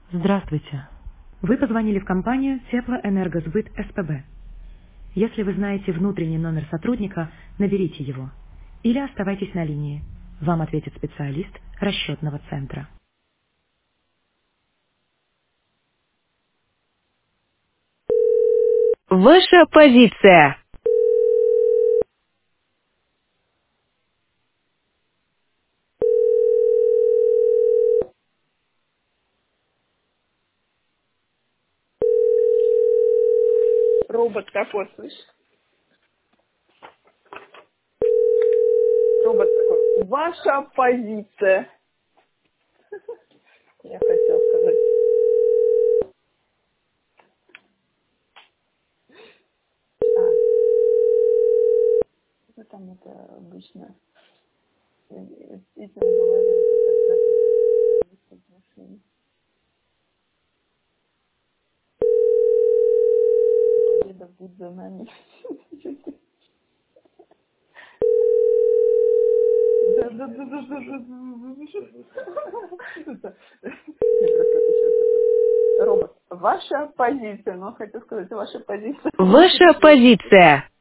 Здравствуйте. Вы позвонили в компанию Теплоэнергосбыт СПБ. Если вы знаете внутренний номер сотрудника, наберите его. Или оставайтесь на линии. Вам ответит специалист расчетного центра. Ваша позиция. Робот такой, слышишь? Робот такой. Ваша позиция. Я хотел сказать. А, ну там это обычно. Этим говорим, когда висит в машине. Победа будет за нами. Да. Я просто это сейчас робот. Ваша позиция. Ну, хотел сказать, ваша позиция. Ваша позиция.